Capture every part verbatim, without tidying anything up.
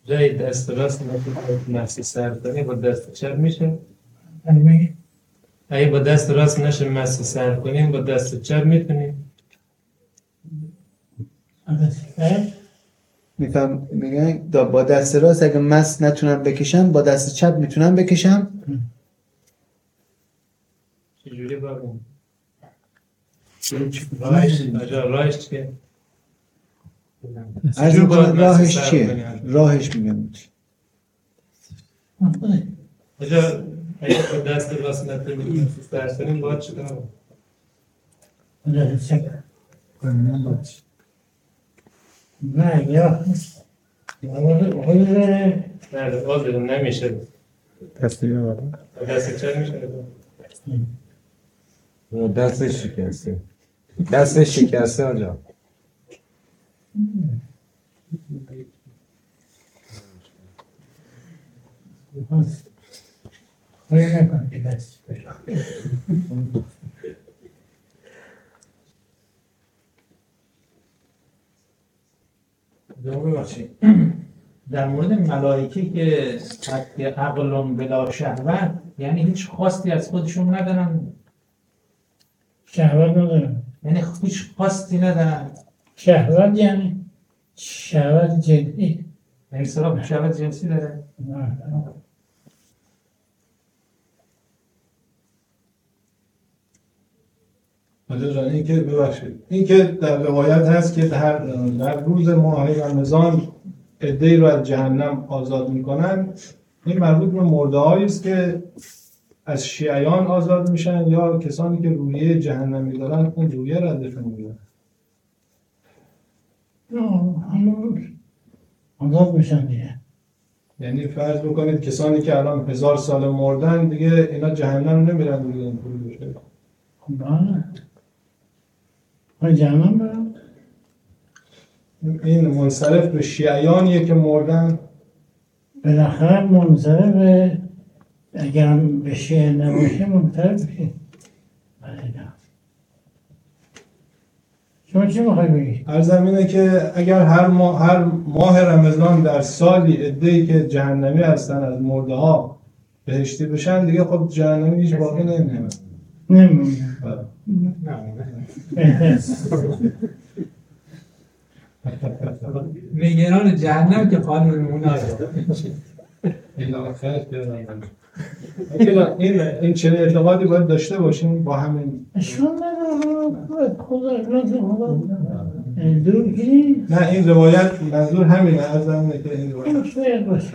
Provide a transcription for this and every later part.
جای دست راست نفسی سر کنی با دست چپ میشه؟ اگه با دست راست نشه مسی سر کنیم با دست چپ میتونیم؟ میفهم میگن با دست راست اگه مس نتونم بکشم با دست چپ میتونم بکشم. چجوری باقیم؟ راهش اجا راهش چیه؟ از این راهش چیه؟ راهش میگم اجا اگه با دست راست نتونیم مسی سر کنیم باید چیکار کنیم؟ نه یا نه آزه نمیشه دستی بیا دست چپ میشه دستش شکسته دستش شکسته آجا خواهی نکن که دست در مورد ملائکه که عقل بلا شهوت یعنی هیچ خواستی از خودشون ندارن؟ شهوت ندارن یعنی هیچ خواستی ندارن؟ شهوت یعنی شهوت جنسی یعنی سراغ شهوت جنسی داره؟ نه حالا این که ببخشید این که در روایت هست که در, در روز ماه رمضان عده‌ای رو از جهنم آزاد میکنن، این مربوط به مرده‌هایی است که از شیعیان آزاد میشن یا کسانی که رویه جهنمی دارن اون رویه رو ازشون میگیرن. آزاد میشن دیگه. یعنی فرض بکنید کسانی که الان هزار سال مردن دیگه اینا جهنم نمیرن دیگه اینطوری بشه. بله. های جهنم برن؟ این منصرف به شیعیانیه که مردن؟ بالاخره منصرف به اگر هم به شیعه نباشه منصرف بشه. شما چی میخوای بگی؟ عرضم اینه که اگر هر ماه, هر ماه رمضان در سالی عده‌ای که جهنمی هستن از مرده ها بهشتی بشن دیگه خب جهنمی هیچ باقی نمیمونه. نمیمونه. نگران جهنم که قانون میمونه. این این چنین اعتقادی باید داشته باشیم با همین. اشکال نداره خدا خدا دور گیری. نه این روایت منظور همینه از اینه که این روایت شاید باشه.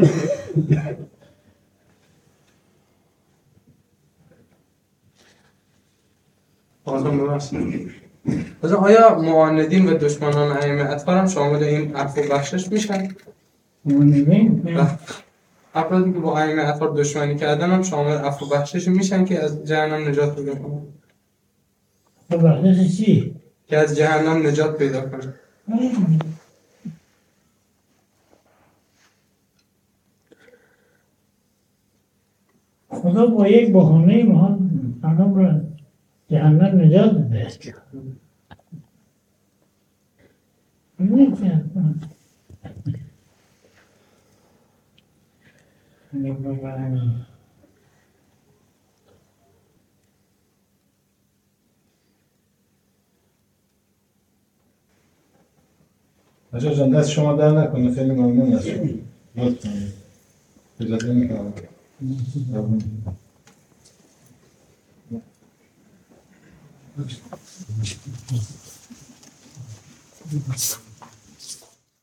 مثلا آیا معاندین و دشمنان ائمه اطهار هم شامل این عفو و بخشش میشن؟ معاندین؟ افرادی که با ائمه اطهار دشمنی کردن هم شامل عفو و بخشش میشن که از جهنم نجات پیدا کنن؟ عفو و بخشش چی؟ که از جهنم نجات پیدا کنن. خدا با یک بهانه ما آنها را جهنم نجات بده. بچه جان دست شما در نکنه خیلی ممنون از شما. لطفاً اجازه میکنم. Thank you.